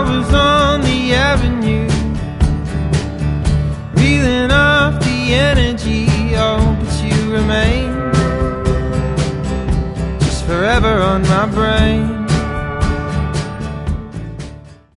was on the avenue, reeling off the energy. Oh, but you remain just forever on my brain.